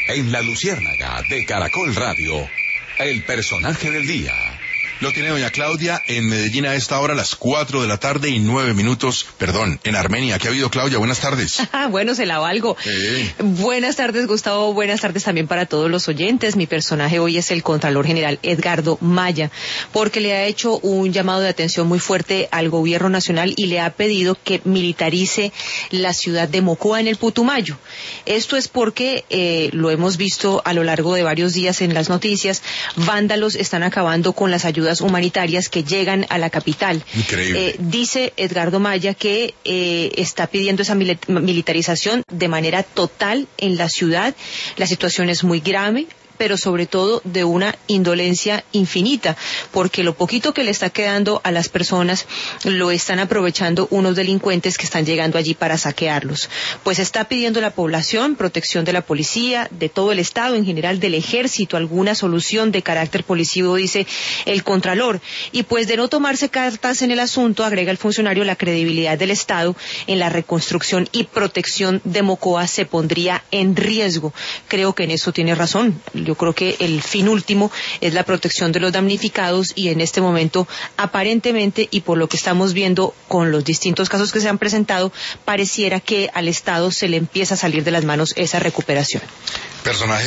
En La Luciérnaga de Caracol Radio, el personaje del día. Lo tiene doña Claudia en Medellín a esta hora, a las 4 de la tarde y 9 minutos, perdón, en Armenia. ¿Qué ha habido, Claudia? Buenas tardes. Bueno, se la valgo. Buenas tardes, Gustavo. Buenas tardes también para todos los oyentes. Mi personaje hoy es el Contralor General Edgardo Maya, porque le ha hecho un llamado de atención muy fuerte al gobierno nacional y le ha pedido que militarice la ciudad de Mocoa en el Putumayo. Esto es porque, lo hemos visto a lo largo de varios días en las noticias, vándalos están acabando con las ayudas humanitarias que llegan a la capital. Increíble. Dice Edgardo Maya que está pidiendo esa militarización de manera total en la ciudad. La situación es muy grave, pero sobre todo de una indolencia infinita, porque lo poquito que le está quedando a las personas lo están aprovechando unos delincuentes que están llegando allí para saquearlos. Pues está pidiendo la población protección de la policía, de todo el Estado, en general del Ejército, alguna solución de carácter policivo, dice el Contralor. Y pues de no tomarse cartas en el asunto, agrega el funcionario, la credibilidad del Estado en la reconstrucción y protección de Mocoa se pondría en riesgo. Creo que en eso tiene razón. Yo creo que el fin último es la protección de los damnificados y en este momento, aparentemente, y por lo que estamos viendo con los distintos casos que se han presentado, pareciera que al Estado se le empieza a salir de las manos esa recuperación. Personaje